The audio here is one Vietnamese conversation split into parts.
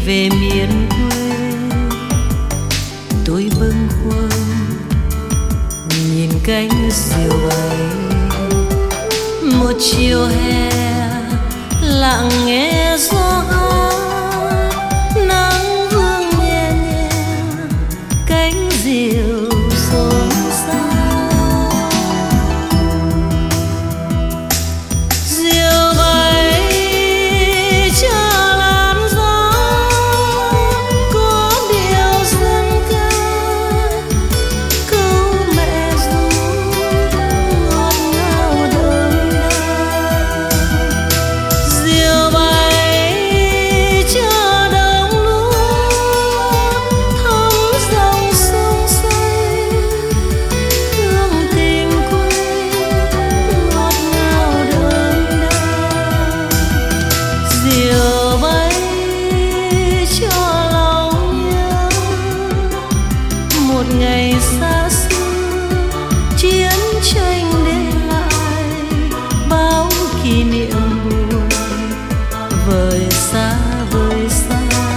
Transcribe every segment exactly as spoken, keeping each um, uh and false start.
về miền quê. Tôi bâng khuâng nhìn cánh diều bay, một chiều hè lặng nghe gió hát, nắng vương nhẹ nhẹ cánh diều xôn xao. Diều bay cho làn gió, có điệu dân ca câu mẹ ru ngọt ngào đơm đà. Diều bay cho đồng lúa thấm dòng sông xanh, hương tình quê ngọt ngào đơm đà. Diều bay cho lòng nhớ một ngày xa xưa, chiến tranh để lại bao kỷ niệm buồn vời xa vời xa.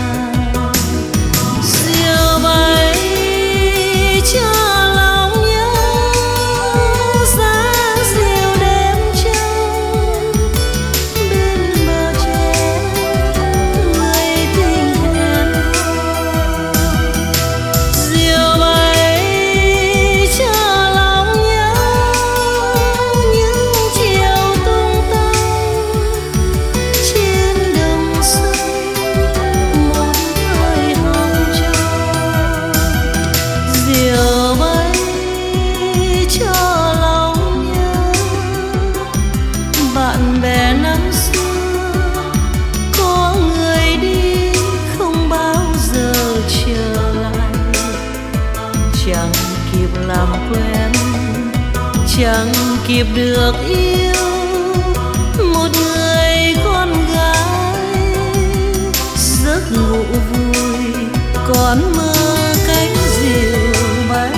Diều bay cho lòng nhớ giá diều đêm trăng bên bờ tre, người tình hẹn hò. Diều bay cho lòng nhớ những chiều tung tăng trên đồng xanh, một thời học trò. Diều bay cho lòng nhớ bạn bè năm xưa, có người đi không bao giờ trở lại. Chẳng kịp làm quen, chẳng kịp được yêu một người con gái. Giấc ngủ vui còn mơ cánh diều bay.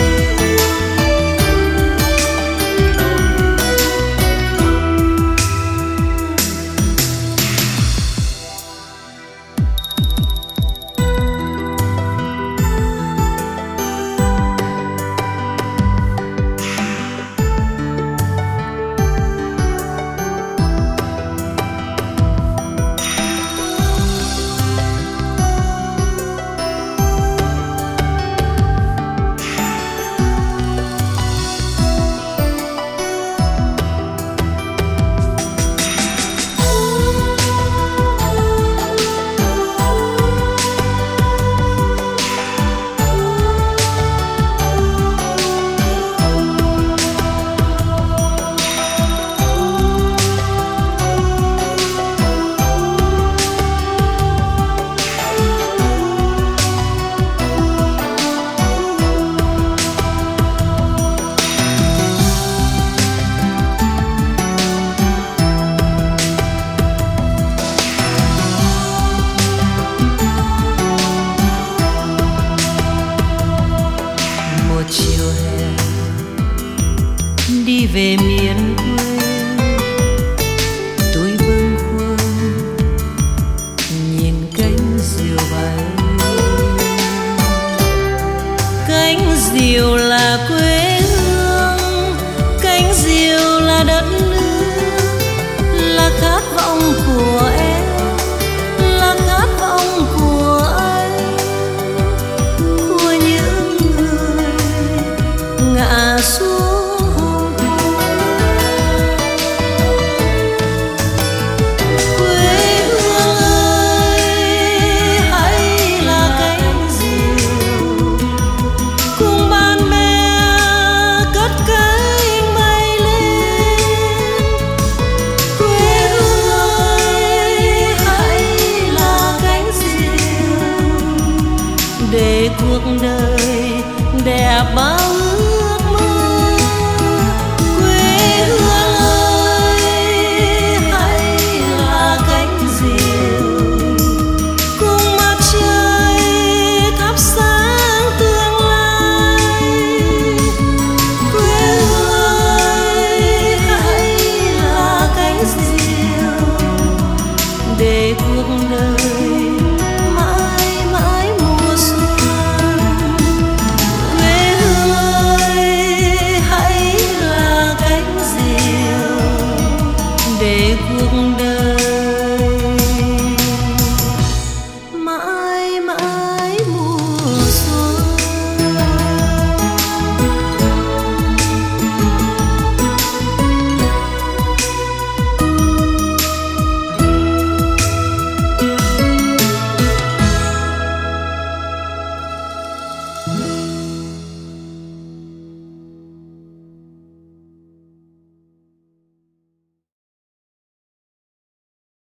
Một chiều hè đi về miền quê, tôi bâng khuâng nhìn cánh diều bay. Cánh diều là quê hương, cánh diều là đất nước, là khát vọng của em, là khát vọng của anh, của những người ngã xuống hôm qua. Quê hương ơi, hãy là cánh diều cùng bạn bè cất cánh bay lên. Quê hương ơi, hãy là cánh diều để cuộc đời đẹp bao